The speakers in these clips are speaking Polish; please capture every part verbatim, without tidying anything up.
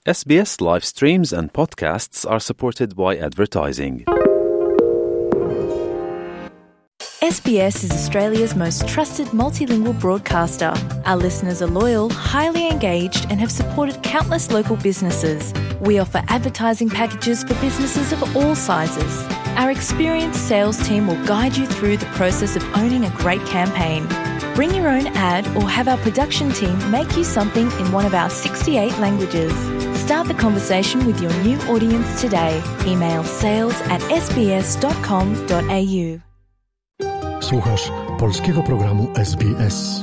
S B S live streams and podcasts are supported by advertising. S B S is Australia's most trusted multilingual broadcaster. Our listeners are loyal, highly engaged, and have supported countless local businesses. We offer advertising packages for businesses of all sizes. Our experienced sales team will guide you through the process of owning a great campaign. Bring your own ad or have our production team make you something in one of our sixty-eight languages. Start the conversation with your new audience today. Email sales at s b s dot com dot a u. Słuchasz polskiego programu S B S.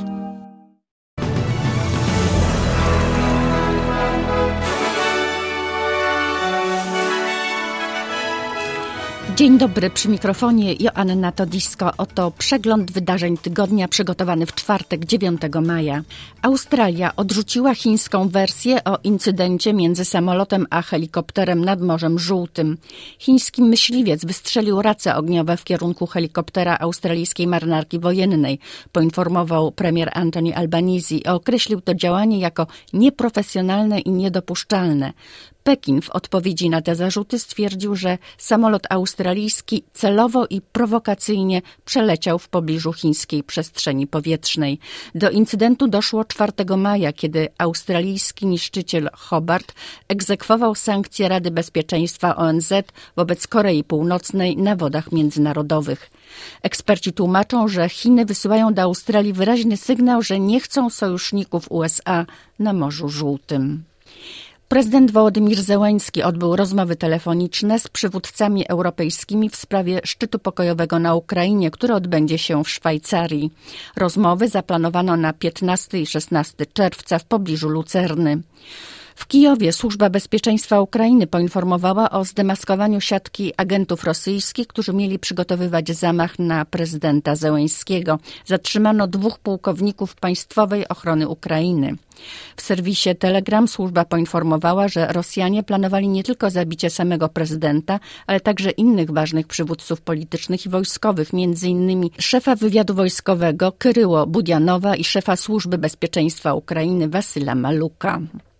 Dzień dobry, przy mikrofonie Joanna Todisko. Oto przegląd wydarzeń tygodnia przygotowany w czwartek, dziewiątego maja. Australia odrzuciła chińską wersję o incydencie między samolotem a helikopterem nad Morzem Żółtym. Chiński myśliwiec wystrzelił race ogniowe w kierunku helikoptera australijskiej marynarki wojennej, poinformował premier Anthony Albanese i określił to działanie jako nieprofesjonalne i niedopuszczalne. Pekin w odpowiedzi na te zarzuty stwierdził, że samolot australijski celowo i prowokacyjnie przeleciał w pobliżu chińskiej przestrzeni powietrznej. Do incydentu doszło czwartego maja, kiedy australijski niszczyciel Hobart egzekwował sankcje Rady Bezpieczeństwa O N Z wobec Korei Północnej na wodach międzynarodowych. Eksperci tłumaczą, że Chiny wysyłają do Australii wyraźny sygnał, że nie chcą sojuszników U S A na Morzu Żółtym. Prezydent Wołodymir Zełenski odbył rozmowy telefoniczne z przywódcami europejskimi w sprawie szczytu pokojowego na Ukrainie, który odbędzie się w Szwajcarii. Rozmowy zaplanowano na piętnastego i szesnastego czerwca w pobliżu Lucerny. W Kijowie Służba Bezpieczeństwa Ukrainy poinformowała o zdemaskowaniu siatki agentów rosyjskich, którzy mieli przygotowywać zamach na prezydenta Zełenskiego. Zatrzymano dwóch pułkowników Państwowej Ochrony Ukrainy. W serwisie Telegram służba poinformowała, że Rosjanie planowali nie tylko zabicie samego prezydenta, ale także innych ważnych przywódców politycznych i wojskowych, między innymi szefa wywiadu wojskowego Kyryło Budianowa i szefa Służby Bezpieczeństwa Ukrainy Wasyla Maluka.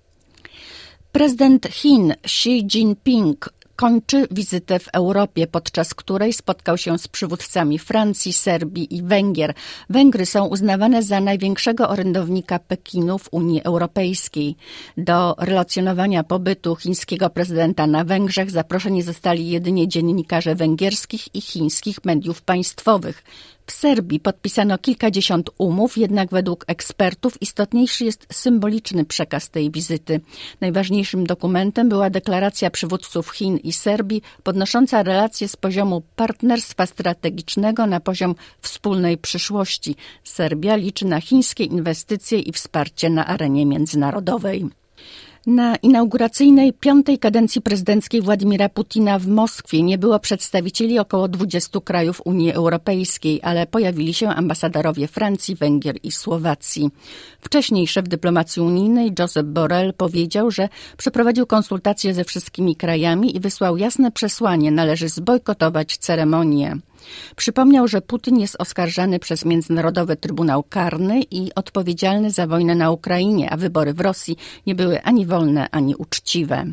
Prezydent Chin Xi Jinping kończy wizytę w Europie, podczas której spotkał się z przywódcami Francji, Serbii i Węgier. Węgry są uznawane za największego orędownika Pekinu w Unii Europejskiej. Do relacjonowania pobytu chińskiego prezydenta na Węgrzech zaproszeni zostali jedynie dziennikarze węgierskich i chińskich mediów państwowych. W Serbii podpisano kilkadziesiąt umów, jednak według ekspertów istotniejszy jest symboliczny przekaz tej wizyty. Najważniejszym dokumentem była deklaracja przywódców Chin i Serbii podnosząca relacje z poziomu partnerstwa strategicznego na poziom wspólnej przyszłości. Serbia liczy na chińskie inwestycje i wsparcie na arenie międzynarodowej. Na inauguracyjnej piątej kadencji prezydenckiej Władimira Putina w Moskwie nie było przedstawicieli około dwudziestu krajów Unii Europejskiej, ale pojawili się ambasadorowie Francji, Węgier i Słowacji. Wcześniej szef dyplomacji unijnej Josep Borrell powiedział, że przeprowadził konsultacje ze wszystkimi krajami i wysłał jasne przesłanie: należy zbojkotować ceremonię. Przypomniał, że Putin jest oskarżany przez Międzynarodowy Trybunał Karny i odpowiedzialny za wojnę na Ukrainie, a wybory w Rosji nie były ani wolne, ani uczciwe.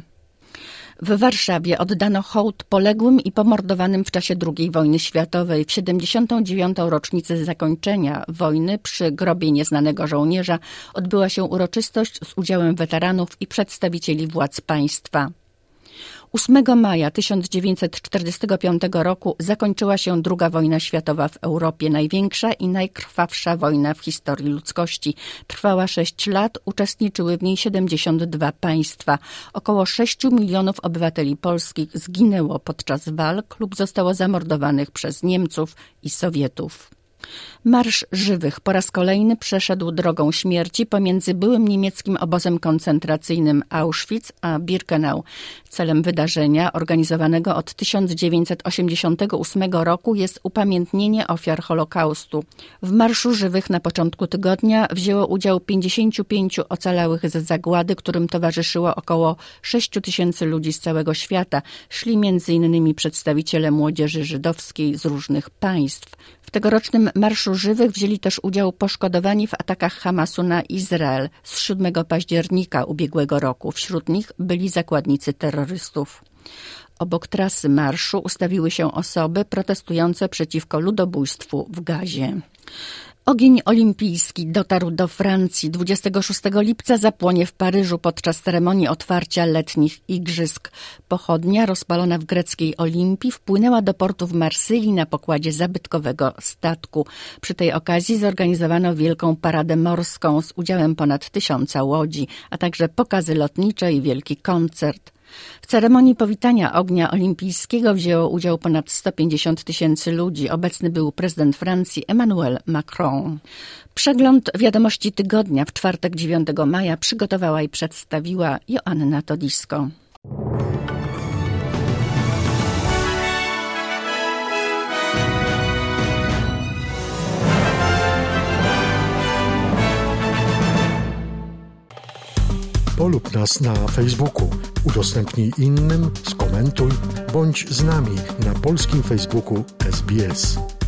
W Warszawie oddano hołd poległym i pomordowanym w czasie drugiej wojny światowej. W siedemdziesiątą dziewiątą rocznicę zakończenia wojny przy grobie nieznanego żołnierza odbyła się uroczystość z udziałem weteranów i przedstawicieli władz państwa. ósmego maja tysiąc dziewięćset czterdziestego piątego roku zakończyła się druga wojna światowa w Europie, największa i najkrwawsza wojna w historii ludzkości. Trwała sześć lat, uczestniczyły w niej siedemdziesiąt dwa państwa. Około sześciu milionów obywateli polskich zginęło podczas walk lub zostało zamordowanych przez Niemców i Sowietów. Marsz Żywych po raz kolejny przeszedł drogą śmierci pomiędzy byłym niemieckim obozem koncentracyjnym Auschwitz a Birkenau. Celem wydarzenia, organizowanego od tysiąc dziewięćset osiemdziesiątego ósmego roku, jest upamiętnienie ofiar Holokaustu. W Marszu Żywych na początku tygodnia wzięło udział pięćdziesięciu pięciu ocalałych z zagłady, którym towarzyszyło około sześciu tysięcy ludzi z całego świata. Szli między innymi przedstawiciele młodzieży żydowskiej z różnych państw. W tegorocznym Marszu Żywych wzięli też udział poszkodowani w atakach Hamasu na Izrael z siódmego października ubiegłego roku. Wśród nich byli zakładnicy terrorystów. Obok trasy marszu ustawiły się osoby protestujące przeciwko ludobójstwu w Gazie. Ogień olimpijski dotarł do Francji. dwudziestego szóstego lipca zapłonie w Paryżu podczas ceremonii otwarcia letnich igrzysk. Pochodnia rozpalona w greckiej Olimpii wpłynęła do portu w Marsylii na pokładzie zabytkowego statku. Przy tej okazji zorganizowano wielką paradę morską z udziałem ponad tysiąca łodzi, a także pokazy lotnicze i wielki koncert. W ceremonii powitania ognia olimpijskiego wzięło udział ponad sto pięćdziesiąt tysięcy ludzi. Obecny był prezydent Francji Emmanuel Macron. Przegląd wiadomości tygodnia w czwartek dziewiątego maja przygotowała i przedstawiła Joanna Todisko. Polub nas na Facebooku, udostępnij innym, skomentuj, bądź z nami na polskim Facebooku S B S.